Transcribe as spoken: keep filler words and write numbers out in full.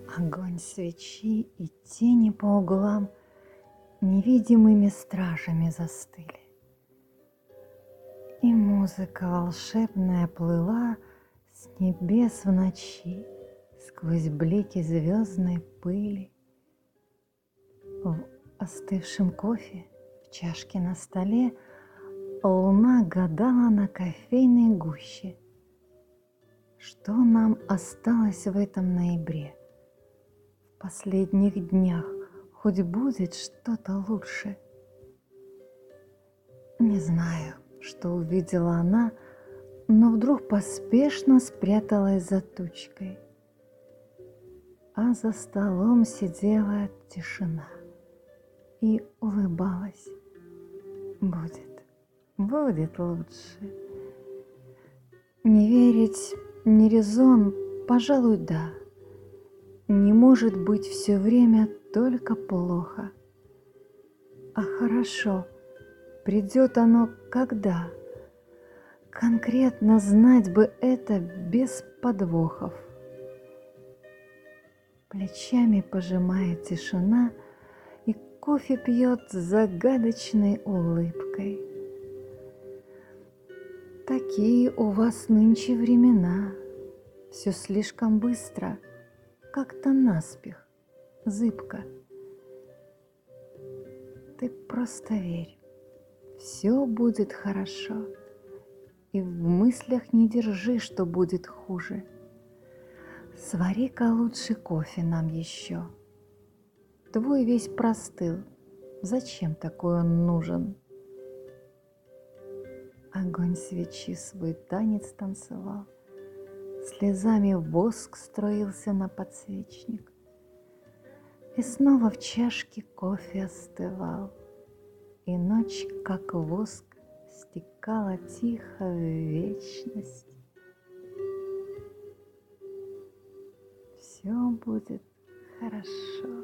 Огонь свечи и тени по углам невидимыми стражами застыли. И музыка волшебная плыла с небес в ночи сквозь блики звездной пыли. В остывшем кофе в чашке на столе луна гадала на кофейной гуще, что нам осталось в этом ноябре. В последних днях хоть будет что-то лучше. Не знаю, что увидела она, но вдруг поспешно спряталась за тучкой. А за столом сидела тишина и улыбалась. Будет, будет лучше. Не верить, не резон, пожалуй, да. Не может быть все время только плохо. А хорошо, придет оно когда? Конкретно знать бы это без подвохов. Плечами пожимает тишина, и кофе пьет с загадочной улыбкой. Такие у вас нынче времена, все слишком быстро, как-то наспех, зыбко. Ты просто верь, все будет хорошо, и в мыслях не держи, что будет хуже. Свари-ка лучше кофе нам еще. Твой весь простыл, зачем такой он нужен? Огонь свечи свой танец танцевал, слезами воск струился на подсвечник, и снова в чашке кофе остывал, и ночь, как воск, стекала тихо в вечность. Все будет хорошо.